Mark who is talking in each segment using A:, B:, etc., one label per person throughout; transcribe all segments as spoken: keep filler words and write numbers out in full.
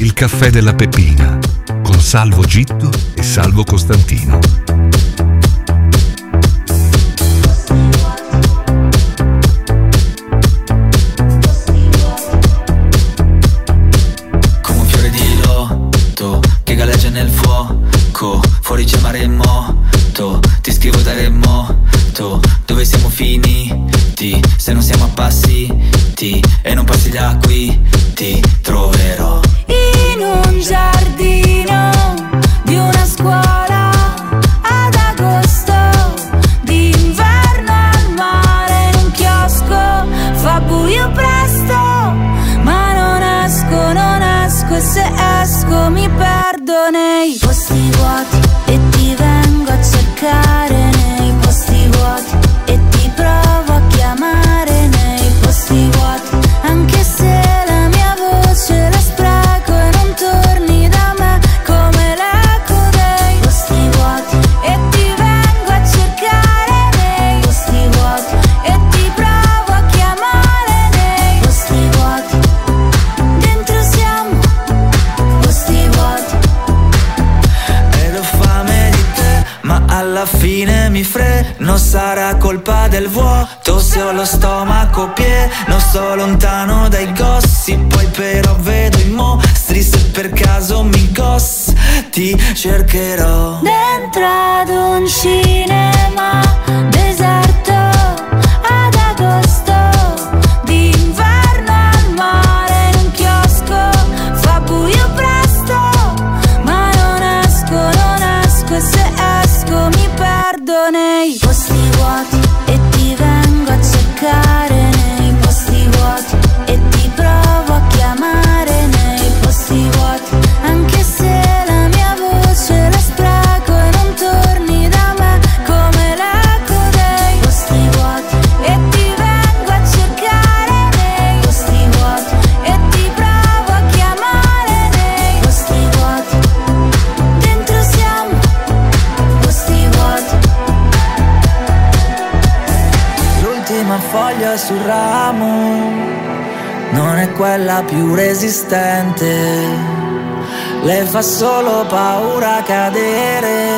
A: Il caffè della Peppina con Salvo Gitto e Salvo Costantino.
B: Come un fiore di loto che galleggia nel fuoco, fuori c'è mare moto, ti scrivo da remoto, dove siamo finiti se non siamo appassiti e non passi da qui, ti troverò
C: in un giardino di una scuola ad agosto, d'inverno al mare, in un chiosco fa buio presto, ma non esco, non esco, e se esco mi perdo nei posti vuoti e ti vengo a cercare nei posti vuoti e ti provo a chiamare nei posti vuoti, anche se la mia voce la spreco e non torni da me come l'eco dei posti vuoti e ti vengo a cercare nei posti vuoti e ti provo a chiamare nei posti vuoti, dentro siamo posti vuoti.
B: ed ho fame di te, ma alla fine mi freno, sarà colpa del vuoto se ho lo stomaco pieno, sto lontano dai gossi, poi però vedo i mostri, se per caso mi ghost ti cercherò
C: Dentro ad un cinema deserto ad agosto, d'inverno al mare, in un chiosco fa buio presto, ma non esco, non esco, e se esco mi perdo nei posti vuoti e ti vengo a cercare nei posti vuoti e ti provo a chiamare nei posti vuoti, anche se la mia voce la spreco e non torni da me come l'eco dei posti vuoti e ti vengo a cercare nei posti vuoti e ti provo a chiamare nei posti vuoti, dentro siamo posti vuoti.
B: l'ultima foglia sul ramo non è quella più resistente, le fa solo paura cadere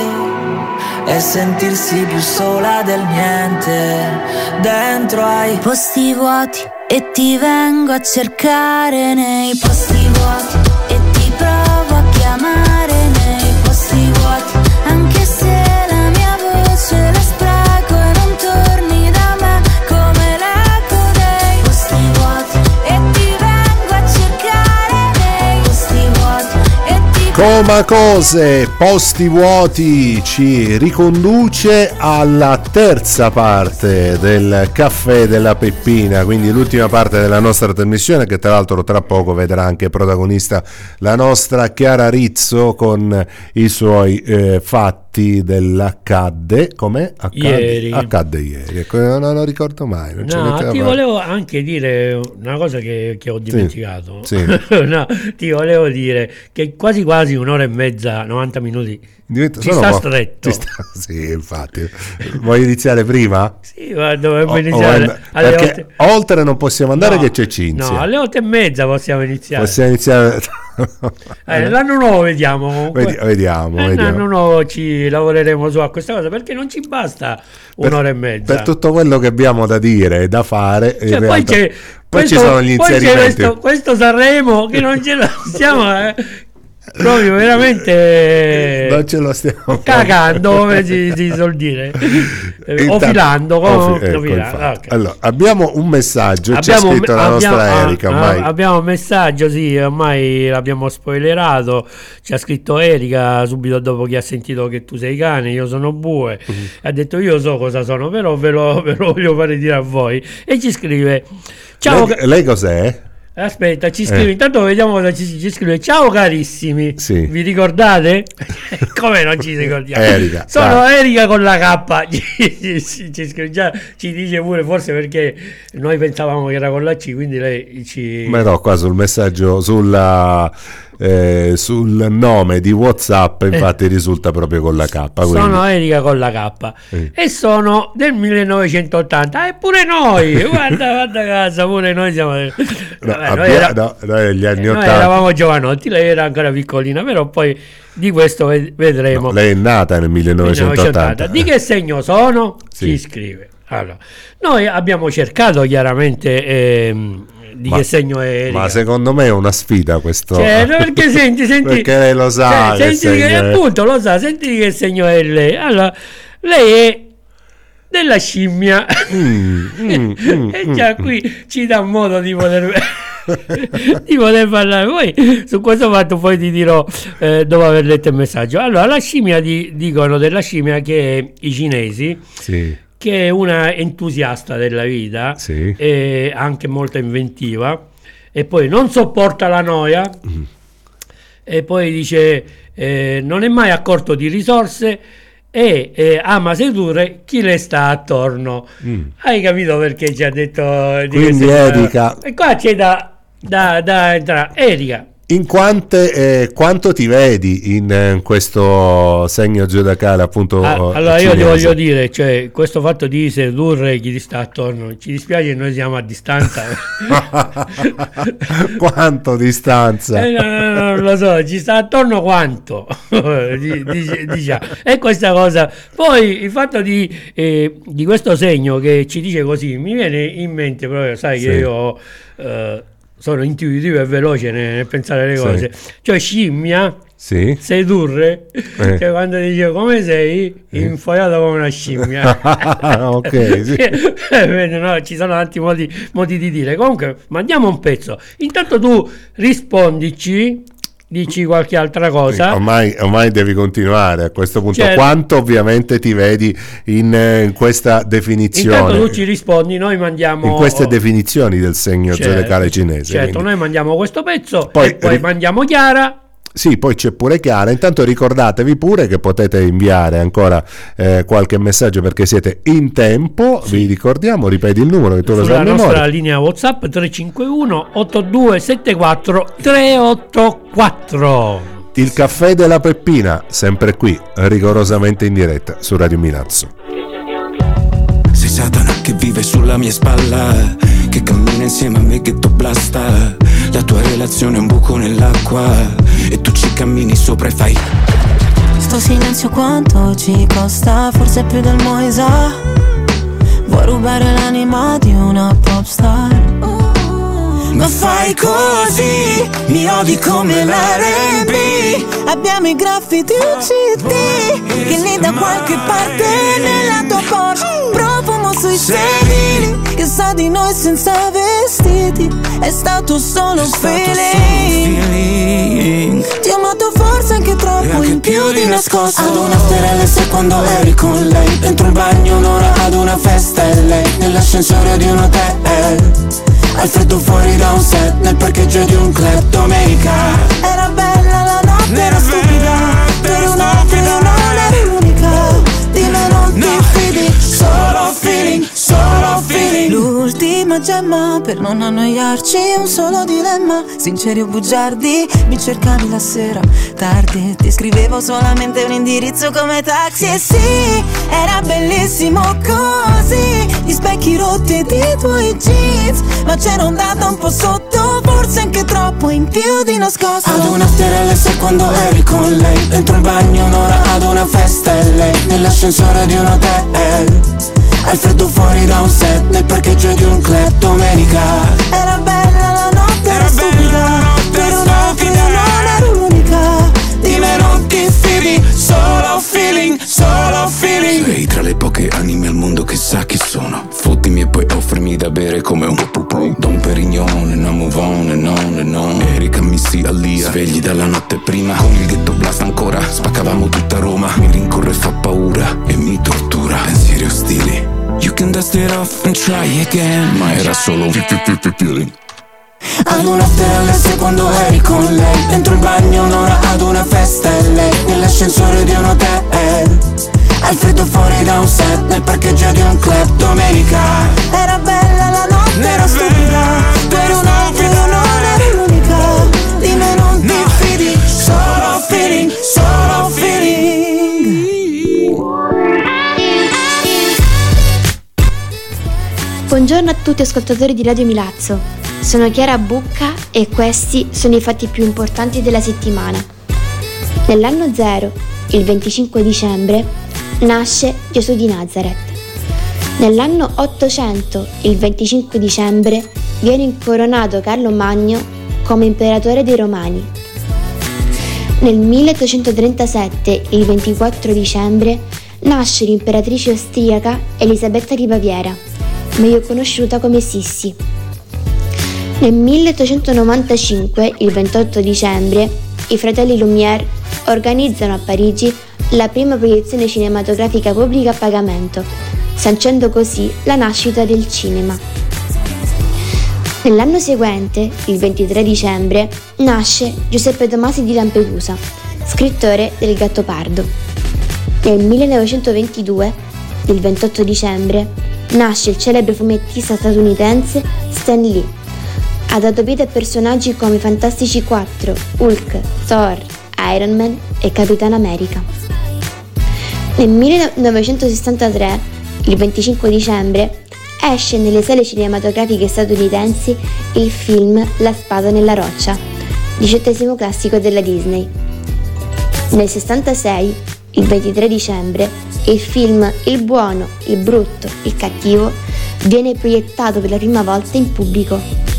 B: e sentirsi più sola del niente, dentro ai
C: Posti vuoti e ti vengo a cercare nei posti vuoti e ti provo a chiamare nei posti vuoti, anche se la mia voce la spreco e non torni da me come l'eco dei posti vuoti e ti vengo a cercare nei posti vuoti e ti
D: Coma Cose, posti vuoti, ci riconduce alla terza parte del caffè della Peppina, quindi l'ultima parte della nostra trasmissione, che tra l'altro tra poco vedrà anche protagonista la nostra Chiara Rizzo con i suoi eh, fatti dell'accadde, com'è? Accadde
E: Ieri.
D: Accadde ieri, ecco, non, non lo ricordo mai. Non c'è niente
E: No,
D: da
E: ti
D: fare.
E: volevo anche dire una cosa che, che ho dimenticato.
D: sì.
E: No, ti volevo dire che quasi quasi un'ora e mezza, novanta minuti
D: Diventa-
E: ci
D: sono
E: sta
D: po-
E: stretto.
D: ci sta- sì, infatti. Vuoi iniziare prima?
E: Sì, ma dovremmo
D: O- o
E: iniziare
D: and-
E: alle
D: perché
E: otto.
D: oltre non possiamo andare
E: No,
D: che c'è Cinzia.
E: No, alle otto e mezza possiamo iniziare.
D: Possiamo iniziare.
E: Eh, l'anno nuovo vediamo. comunque.
D: Vedi- vediamo,
E: Eh,
D: vediamo.
E: L'anno nuovo ci lavoreremo su a questa cosa, perché non ci basta
D: Per-
E: un'ora e mezza.
D: Per tutto quello che abbiamo da dire e da fare, in
E: Cioè, poi
D: realtà-
E: c'è,
D: poi
E: questo,
D: ci sono gli
E: poi c'è
D: inserimenti.
E: questo, questo Sanremo che non ce la stiamo eh, proprio veramente
D: Non ce lo stiamo
E: cagando, come si, si suol dire. Eh, o
D: Intanto-
E: filando,
D: o
E: come-
D: fi- ecco,
E: o filando.
D: infatti.
E: Ok.
D: Allora, abbiamo un messaggio, c'è
E: Abbiamo,
D: scritto la
E: abbiamo-
D: nostra
E: ah,
D: Erika
E: ah,
D: ormai.
E: abbiamo un messaggio, sì, ormai l'abbiamo spoilerato. Ci ha scritto Erika subito dopo che ha sentito che tu sei cane, io sono bue.
D: Mm-hmm.
E: Ha detto io so cosa sono, però ve lo, ve lo voglio fare dire a voi. E ci scrive: ciao,
D: lei, lei cos'è?
E: aspetta, ci scrive,
D: Eh.
E: intanto vediamo cosa ci, ci scrive. Ciao carissimi,
D: Sì.
E: vi ricordate? Come non ci ricordiamo?
D: Erika,
E: Sono
D: dai.
E: Erika con la K. ci, ci- ci scrive, già ci dice pure, forse perché noi pensavamo che era con la C, quindi lei ci...
D: Ma no, qua sul messaggio, sulla eh, sul nome di WhatsApp infatti eh. risulta proprio con la K. Quindi.
E: Sono Erika con la K eh. e sono del millenovecentottanta, e pure noi, guarda, guarda casa, pure noi siamo... No,
D: Vabbè, abbia, noi, era, no, noi gli anni ottanta.
E: Noi eravamo giovanotti, lei era ancora piccolina, però poi di questo vedremo.
D: No, lei è nata nel millenovecentottanta.
E: Di che segno sono? Sì. Si scrive. Allora, noi abbiamo cercato chiaramente ehm, di ma, che segno è Erika.
D: Ma secondo me è una sfida questo.
E: Cioè, perché senti, senti,
D: perché lei lo sa.
E: Cioè, senti che, appunto lo sa, senti di che segno è lei. Allora, lei è della scimmia. Mm, mm, mm, e già mm, qui mm. ci dà modo di poter di poter parlare. Poi su questo fatto poi ti dirò eh, dopo aver letto il messaggio. Allora, la scimmia di, dicono della scimmia che i cinesi,
D: sì,
E: che è una entusiasta della vita,
D: sì,
E: e anche molto inventiva, e poi non sopporta la noia, mm. e poi dice eh, non è mai a corto di risorse e eh, ama sedurre chi le sta attorno. Mm. Hai capito perché ci ha detto di
D: quindi Erika,
E: e qua c'è da da, da entrare. Erika,
D: in quante, eh, quanto ti vedi in eh, questo segno zodiacale appunto?
E: Ah, allora cinese? Io ti voglio dire, cioè, questo fatto di sedurre chi ti sta attorno, ci dispiace, noi siamo a distanza.
D: Quanto distanza?
E: Eh, no, no, no, non lo so, ci sta attorno quanto? Dice, dice. E questa cosa, poi il fatto di, eh, di questo segno che ci dice così, mi viene in mente proprio, sai, sì, che io eh, sono intuitivo e veloce nel, nel pensare alle cose, sì, cioè scimmia, sì, sedurre, eh. Cioè quando dice come sei, eh, infoiato come una scimmia.
D: Ok, sì.
E: No, ci sono tanti modi, modi di dire. Comunque mandiamo un pezzo, intanto tu rispondici, dici qualche altra cosa.
D: Ormai, ormai devi continuare a questo punto. Certo. Quanto ovviamente ti vedi in, in questa definizione?
E: Intanto tu ci rispondi, noi mandiamo
D: in queste definizioni del segno
E: certo,
D: zodiacale cinese.
E: Certo,
D: quindi. Noi
E: mandiamo questo pezzo,
D: poi,
E: e poi
D: ri-
E: mandiamo Chiara.
D: Sì, poi c'è pure Chiara. Intanto ricordatevi pure che potete inviare ancora eh, qualche messaggio perché siete in tempo. Sì. Vi ricordiamo, ripeti il numero che tu lo sai a memoria.
E: Sulla nostra linea WhatsApp tre cinque uno otto due sette quattro tre otto quattro.
D: Il caffè della Peppina, sempre qui, rigorosamente in diretta su Radio Milazzo.
F: Sei Satana che vive sulla mia spalla, che cammina insieme a me, che tu blasta. La tua relazione è un buco nell'acqua e tu ci cammini sopra e fai.
G: Sto silenzio quanto ci costa, forse più del Moisa. Vuoi rubare l'anima di una popstar?
F: Ma fai così, mi odi come l'R and B.
G: Abbiamo i graffiti uccidi, che lì da qualche parte nella tua Porsche. Profumo sui sedili, che sa di noi senza vestiti. È stato solo un feeling. Ti ho amato forse anche troppo, anche in più di nascosto.
F: Ad una sterella se quando eri con lei, dentro il bagno un'ora ad una festa e lei nell'ascensore di un hotel. Al freddo fuori da un set, nel parcheggio di un club domenica.
G: Era bella la notte, era stupida, per un attimo non eri l'unica. Di me non ti fidi,
F: solo feeling, solo feeling.
G: L'ultima gemma, per non annoiarci, un solo dilemma. Sinceri o bugiardi, mi cercavi la sera tardi, ti scrivevo solamente un indirizzo come taxi. E sì, era bellissimo così, gli specchi rotti di tuoi jeans, ma c'era ondata un po' sotto, forse anche troppo, in più di nascosto.
F: Ad una sterella se quando eri con lei, dentro il bagno un'ora ad una festa e lei nell'ascensore di un hotel. Al freddo fuori da un set, nel parcheggio di un club domenica.
G: Era bella la notte, era stupida, per un attimo non ero l'unica.
F: Di me non ti fidi, solo feeling, solo feeling. Sei tra le poche anime al mondo che sa chi sono. Fottimi e poi offrimi da bere come un Don Perignon, and I move on and on and on. Erika, Missy, Alia, svegli dalla notte prima. Con il ghetto blast ancora, spaccavamo tutta Roma. Mi rincorre e fa paura e mi tortura. Pensieri ostili, you can dust it off and try again. Ma era solo un feeling. Ad una sterella se quando eri con lei, dentro il bagno un'ora ad una festa e lei nell'ascensore di un hotel. Al freddo fuori da un set, nel parcheggio di un club domenica.
G: Era bella la notte, era stupida, per un attimo non eri l'unica. Di me non ti fidi.
H: Buongiorno a tutti ascoltatori di Radio Milazzo, sono Chiara Bucca e questi sono i fatti più importanti della settimana. Nell'anno zero, il venticinque dicembre, nasce Gesù di Nazareth. Nell'anno ottocento, il venticinque dicembre, viene incoronato Carlo Magno come imperatore dei Romani. Nel milleottocentotrentasette, il ventiquattro dicembre, nasce l'imperatrice austriaca Elisabetta di Baviera, meglio conosciuta come Sissi. Nel milleottocentonovantacinque, il ventotto dicembre, i fratelli Lumière organizzano a Parigi la prima proiezione cinematografica pubblica a pagamento, sancendo così la nascita del cinema. Nell'anno seguente, il ventitré dicembre, nasce Giuseppe Tomasi di Lampedusa, scrittore del Gattopardo. Nel millenovecentoventidue, il ventotto dicembre, nasce il celebre fumettista statunitense Stan Lee. Ha dato vita a personaggi come Fantastici quattro, Hulk, Thor, Iron Man e Capitan America. Nel millenovecentosessantatré, il venticinque dicembre, esce nelle sale cinematografiche statunitensi il film La spada nella roccia, diciottesimo classico della Disney. Nel sessantasei, il ventitré dicembre, il film Il buono, il brutto, il cattivo viene proiettato per la prima volta in pubblico.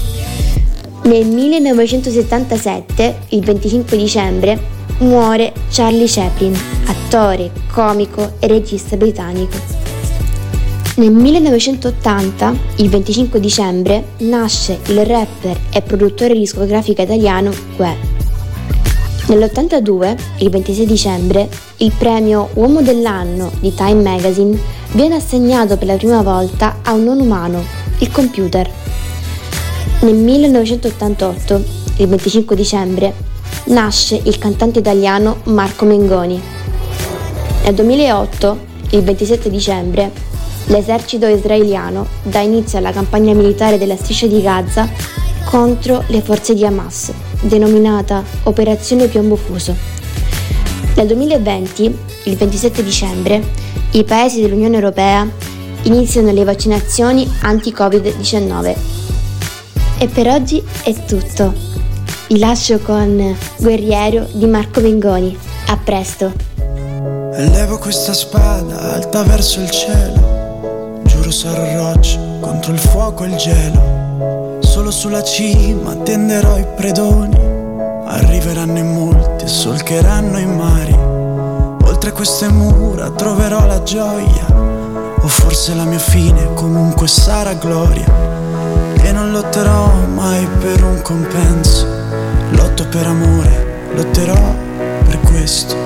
H: Nel millenovecentosettantasette, il venticinque dicembre, muore Charlie Chaplin, attore, comico e regista britannico. Nel millenovecentottanta, il venticinque dicembre, nasce il rapper e produttore discografico italiano Guè. Nell'ottantadue, il ventisei dicembre, il premio Uomo dell'anno di Time Magazine viene assegnato per la prima volta a un non umano, il computer. Nel millenovecentottantotto, il venticinque dicembre, nasce il cantante italiano Marco Mengoni. Nel duemilaotto, il ventisette dicembre, l'esercito israeliano dà inizio alla campagna militare della striscia di Gaza contro le forze di Hamas, denominata Operazione Piombo Fuso. Nel duemilaventi, il ventisette dicembre, i paesi dell'Unione Europea iniziano le vaccinazioni anti-covid diciannove. E per oggi è tutto. Vi lascio con Guerriero di Marco Mengoni. A presto.
I: Elevo questa spada alta verso il cielo, giuro sarò roccia contro il fuoco e il gelo. Solo sulla cima tenderò i predoni, arriveranno in molti e solcheranno i mari. Oltre queste mura troverò la gioia, o forse la mia fine comunque sarà gloria. E non lotterò mai per un compenso, lotto per amore, lotterò per questo.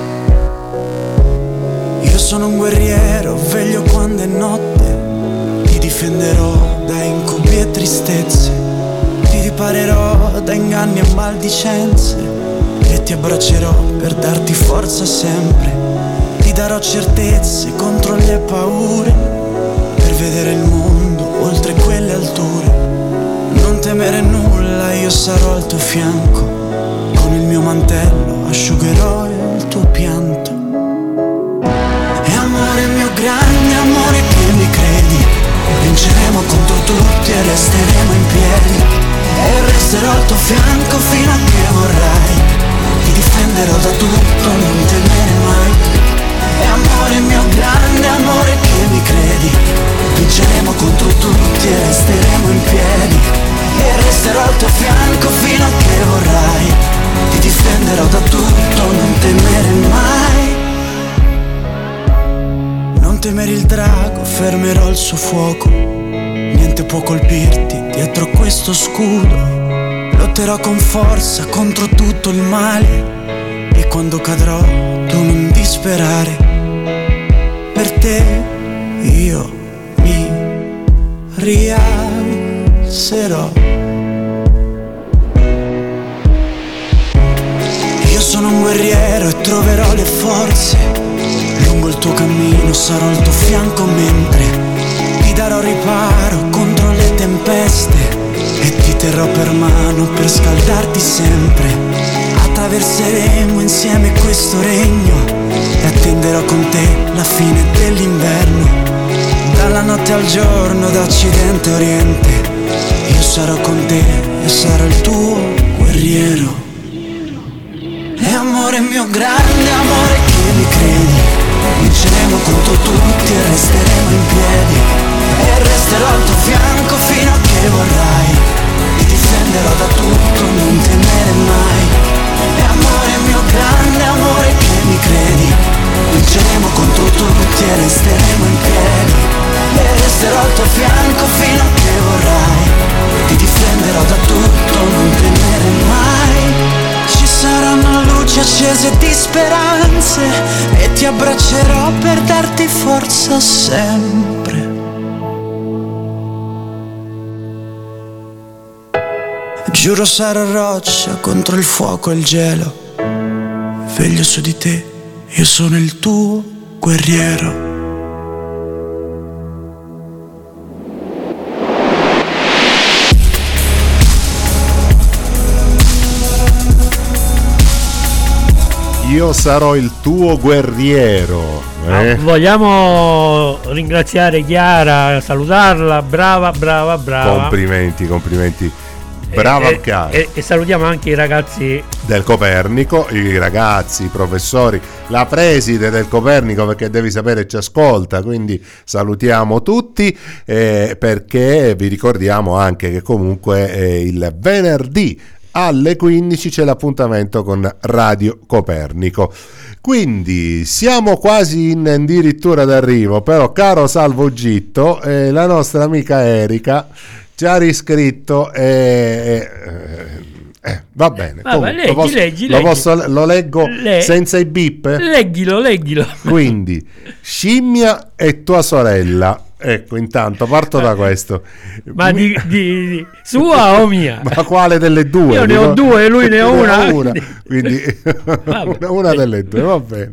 I: Io sono un guerriero, veglio quando è notte, ti difenderò da incubi e tristezze. Ti riparerò da inganni e maldicenze e ti abbraccerò per darti forza sempre. Ti darò certezze contro le paure, per vedere il mondo oltre quelle alture. Non temere nulla, io sarò al tuo fianco, con il mio mantello asciugherò il tuo pianto. E amore mio grande amore che mi credi, vinceremo contro tutti e resteremo in piedi. E resterò al tuo fianco fino a che vorrai, ti difenderò da tutto, non temere mai. E amore mio grande amore che mi credi, vinceremo contro tutti e resteremo in piedi. E resterò al tuo fianco fino a che vorrai, ti difenderò da tutto, non temere mai. Non temere il drago, fermerò il suo fuoco, niente può colpirti dietro questo scudo. Lotterò con forza contro tutto il male, e quando cadrò tu non disperare. Per te io mi rialzerò. Io sono un guerriero e troverò le forze, lungo il tuo cammino sarò al tuo fianco mentre ti darò riparo contro le tempeste e ti terrò per mano per scaldarti sempre. Attraverseremo insieme questo regno e attenderò con te la fine dell'inverno. dalla notte al giorno, da occidente a oriente. Io sarò con te e sarò il tuo guerriero. E amore mio, grande amore che mi credi, vinceremo contro tutti e resteremo in piedi. E resterò al tuo fianco fino a che vorrai, ti difenderò da tutto, non temere mai. E amore mio, grande amore che mi credi, vinceremo contro tutti e resteremo in piedi. E resterò al tuo fianco fino a che vorrai, ti difenderò da tutto, non temere mai. Ci saranno luci accese di speranze e ti abbraccerò per darti forza sempre. Giuro sarò roccia contro il fuoco e il gelo, veglio su di te, io sono il tuo guerriero.
D: Io sarò il tuo guerriero. Eh?
E: No, vogliamo ringraziare Chiara, salutarla, brava, brava, brava.
D: Complimenti, complimenti. Brava
E: e,
D: Chiara.
E: E, e salutiamo anche i ragazzi
D: del Copernico, i ragazzi, i professori, la preside del Copernico, perché devi sapere ci ascolta, quindi salutiamo tutti, eh, perché vi ricordiamo anche che comunque eh, il venerdì alle quindici c'è l'appuntamento con Radio Copernico. Quindi siamo quasi in addirittura d'arrivo, però caro Salvo Gitto, eh, la nostra amica Erika ci ha riscritto e eh, eh, eh, va bene.
E: Vabbè,
D: Comunque,
E: leggi,
D: lo, posso,
E: leggi,
D: lo,
E: leggi.
D: Posso, lo leggo
E: Le...
D: senza i bip?
E: Leggilo, leggilo.
D: Quindi scimmia e tua sorella. Ecco, intanto parto da questo.
E: Ma di, di, di sua o mia?
D: Ma quale delle due?
E: Io ne ho due e lui ne ha una.
D: una. Quindi una, una delle due, va bene.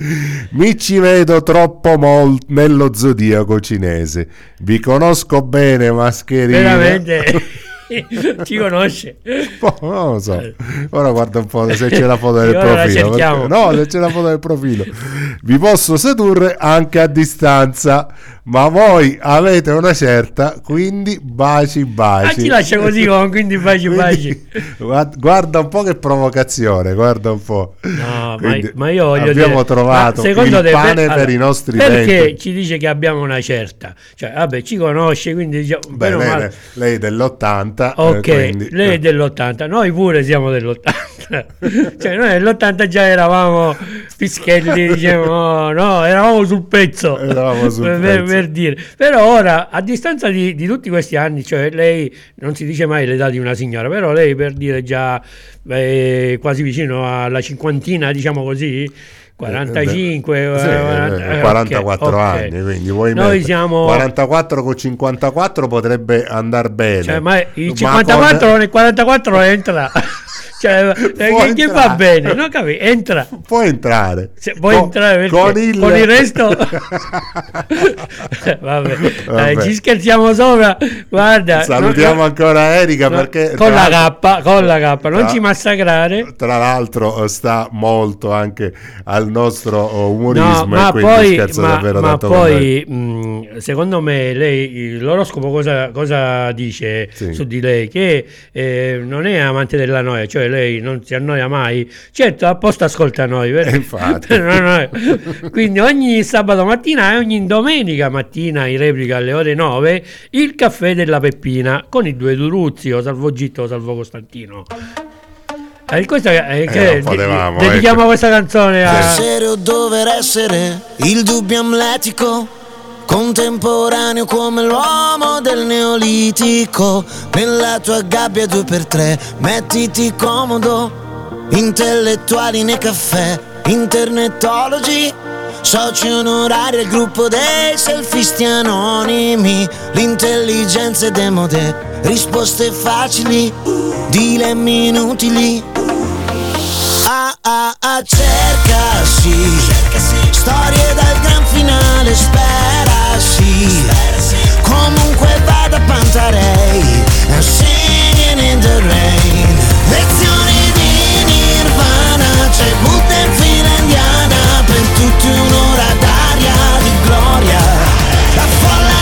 D: Mi ci vedo troppo molto nello zodiaco cinese. Vi conosco bene, mascherina.
E: Veramente. Ci conosce?
D: Oh, non lo so. Ora guarda un po' se c'è la foto del
E: ora
D: profilo. Perché, no, se c'è la foto del profilo. Vi posso sedurre anche a distanza, ma voi avete una certa, quindi baci baci.
E: Ah, ci lascia così con quindi baci baci.
D: Quindi, guarda un po' che provocazione, guarda un po'.
E: No,
D: quindi,
E: ma, ma io voglio
D: abbiamo
E: dire,
D: trovato il
E: te,
D: pane
E: per,
D: per
E: allora,
D: i nostri
E: perché
D: denti.
E: ci dice che abbiamo una certa, cioè vabbè ci conosce, quindi diciamo,
D: beh, lei,
E: male.
D: lei è dell'ottanta,
E: ok,
D: eh, quindi...
E: lei è dell'ottanta, noi pure siamo dell'ottanta. Cioè noi nell'ottanta già eravamo Pischelli, diciamo, no, eravamo sul pezzo,
D: eravamo sul
E: per,
D: pezzo.
E: per dire. Però ora, a distanza di, di tutti questi anni, cioè lei, non si dice mai l'età di una signora, però lei per dire già eh, quasi vicino alla cinquantina, diciamo così, quarantacinque,
D: eh, sì,
E: quaranta,
D: quarantaquattro
E: okay,
D: anni, quindi vuoi
E: noi
D: mettere
E: siamo
D: quarantaquattro con cinquantaquattro potrebbe andare bene,
E: cioè, ma il cinquantaquattro
D: con...
E: nel quarantaquattro entra. Cioè, che, che va bene, non capi? Entra,
D: può entrare,
E: se, puoi
D: con,
E: entrare perché
D: con il,
E: con il resto vabbè, vabbè. Eh, ci scherziamo sopra. Guarda,
D: salutiamo no, ancora Erika
E: no,
D: perché
E: con la K, con la K, non
D: tra,
E: ci massacrare.
D: Tra l'altro sta molto anche al nostro umorismo,
E: no, ma
D: e quindi
E: poi,
D: scherzo
E: ma,
D: davvero
E: ma
D: tanto
E: poi mh, secondo me lei, l'oroscopo cosa, cosa dice sì. su di lei? Che eh, non è amante della noia, cioè lei non si annoia mai, certo apposta ascolta noi, perché,
D: infatti.
E: no, no. Quindi ogni sabato mattina e ogni domenica mattina in replica alle ore nove il caffè della Peppina con i due Duruzzi, o Salvo Gitto o Salvo Costantino. Eh, questa, eh, che
D: eh, potevamo,
E: dedichiamo
D: ecco.
E: questa canzone a
J: essere o dover essere il dubbio amletico, contemporaneo come l'uomo del neolitico. Nella tua gabbia due per tre mettiti comodo, intellettuali nei caffè, internetologi, soci onorari al gruppo dei selfisti anonimi. L'intelligenza è demode, risposte facili, dilemmi inutili. Ah ah ah, cercasi, storie dal gran finale, sperasi, comunque vada Pantarei, I'm singing in the rain. Lezioni di Nirvana, c'è Buddha in fila indiana, per tutti un'ora d'aria di gloria. La folla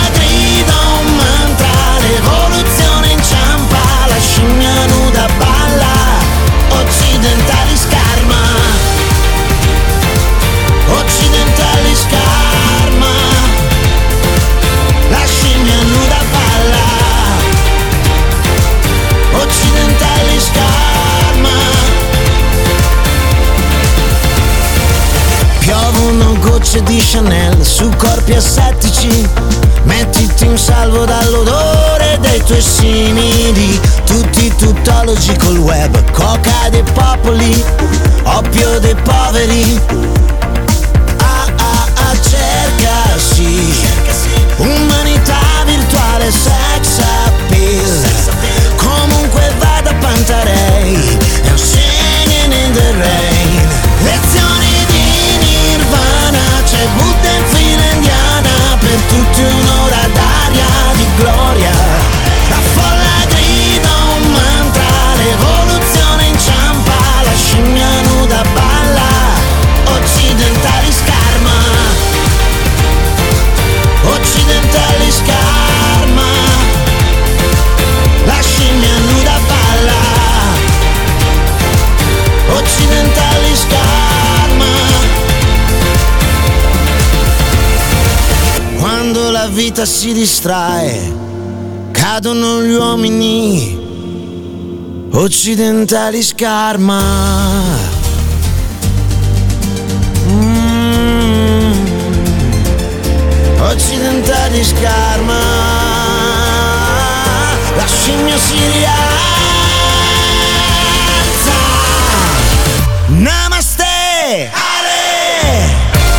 J: tracce di Chanel su corpi assettici. Mettiti in salvo dall'odore dei tuoi simili. Tutti tuttologi col web, coca dei popoli, oppio dei poveri. Ah ah ah, cercasi umanità virtuale, sex appeal. Comunque vada Pantarei, è un singing in the rain. Lezioni di Nirvana, c'è Buddha in fila indiana, per tutti un'ora d'aria di gloria. La folla grida un mantra, l'evoluzione inciampa, la scimmia nuda balla, occidentali scarma, occidentali scarma, la scimmia nuda balla, occidentali scarma. Quando la vita si distrae, cadono gli uomini, occidentali scarma. Mm. Occidentali scarma, la scimmia si rialza. Namaste, Ale.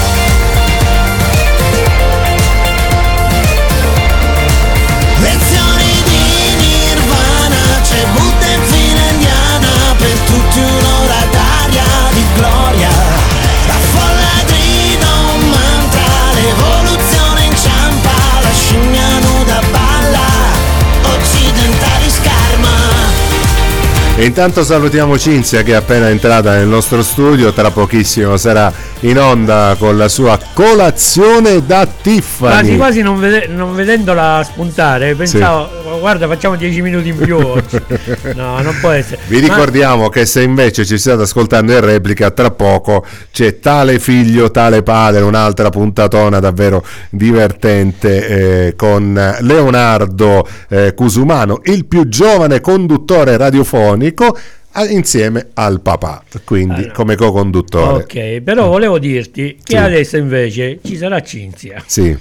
J: Lezioni di Nirvana, c'è Buddha in fila indiana, per tutti un'ora d'aria di gloria. La folla grida un mantra, l'evoluzione inciampa, la scimmia nuda balla, occidentali scarma.
D: E intanto salutiamo Cinzia che è appena entrata nel nostro studio, tra pochissimo sarà in onda con la sua colazione da Tiffany.
E: Quasi quasi non, vede- non vedendola spuntare pensavo, sì, guarda, facciamo dieci minuti in più oggi. No, non può essere.
D: Vi ricordiamo Ma... che se invece ci state ascoltando in replica, tra poco c'è Tale figlio, tale padre, un'altra puntatona davvero divertente eh, con Leonardo eh, Cusumano, il più giovane conduttore radiofonico, insieme al papà, quindi allora, come co-conduttore.
E: Ok, però volevo dirti che sì, adesso invece ci sarà Cinzia.
D: Sì.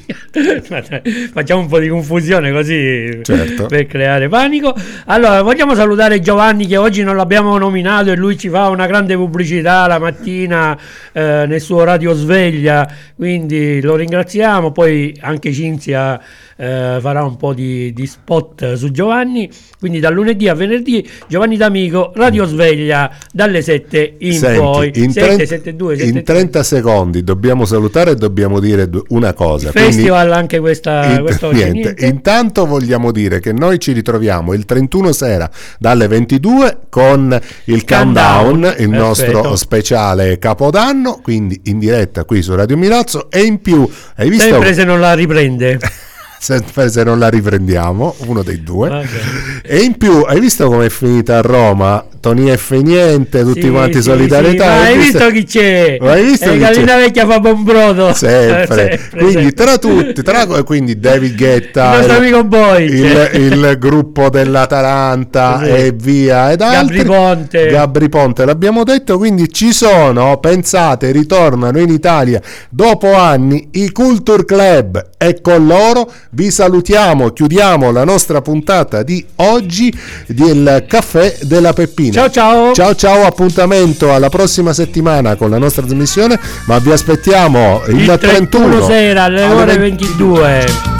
E: Facciamo un po' di confusione così,
D: certo,
E: per creare panico. Allora, vogliamo salutare Giovanni che oggi non l'abbiamo nominato e lui ci fa una grande pubblicità la mattina eh, nel suo Radio Sveglia, quindi lo ringraziamo. Poi anche Cinzia eh, farà un po' di, di spot su Giovanni, quindi dal lunedì a venerdì Giovanni D'Amico, Radio Sveglia dalle sette in
D: Senti,
E: poi
D: in,
E: sette,
D: trenta,
E: sette, due,
D: in
E: sette,
D: trenta secondi dobbiamo salutare e dobbiamo dire una cosa.
E: Festival
D: Quindi,
E: anche questa,
D: in,
E: questa
D: niente.
E: niente.
D: Intanto vogliamo dire che noi ci ritroviamo il trentuno sera dalle ventidue con il Countdown,
E: Countdown,
D: il nostro
E: perfetto,
D: speciale Capodanno, quindi in diretta qui su Radio Milazzo. E in più hai visto,
E: sempre se non la riprende
D: sempre se non la riprendiamo, uno dei due.
E: Okay.
D: E in più hai visto com'è finita a Roma? Tony F niente, tutti sì, quanti sì, solidarietà.
E: Sì, ma hai visto, visto chi c'è?
D: Hai visto
E: eh, Gallina c'è? Vecchia fa buon brodo
D: sempre.
E: sempre
D: Quindi
E: sempre.
D: tra tutti, tra, quindi David Guetta,
E: il nostro amico Boy,
D: il, il gruppo dell'Atalanta, sì, e via ed altri.
E: Gabri Ponte.
D: Gabri Ponte l'abbiamo detto, quindi ci sono, pensate, ritornano in Italia dopo anni i Culture Club e con loro vi salutiamo, chiudiamo la nostra puntata di oggi del Caffè della Peppina.
E: Ciao ciao.
D: Ciao ciao, appuntamento alla prossima settimana con la nostra trasmissione, ma vi aspettiamo il, il trentuno
E: sera alle ore ventidue.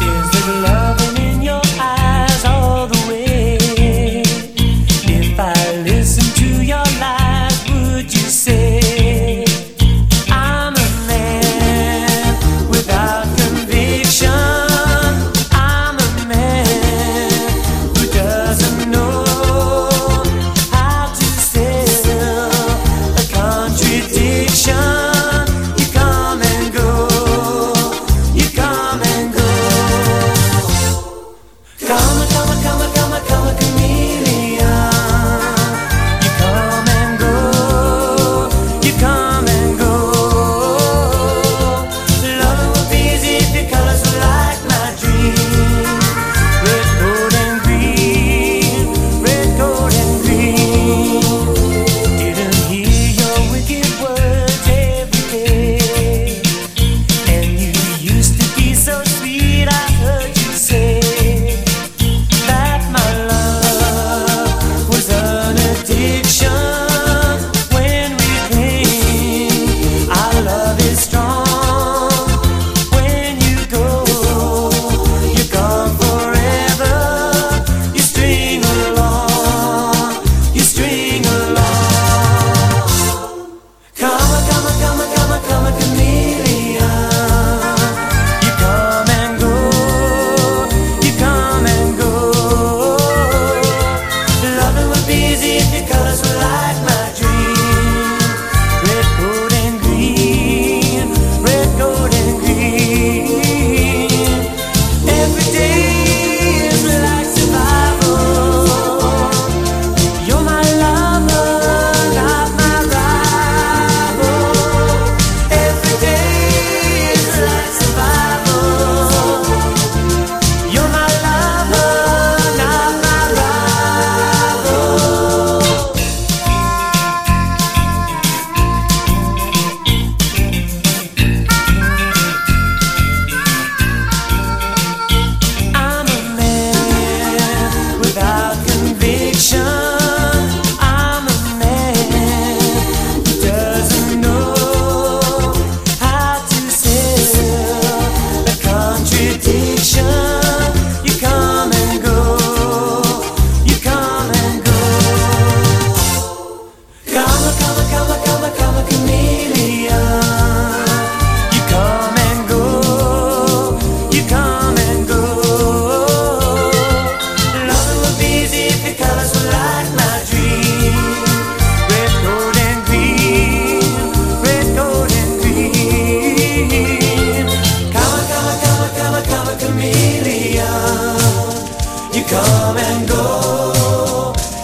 B: You come and go.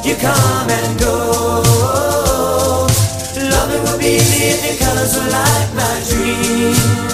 I: you come and go. Loving will be the colors of light, my dream.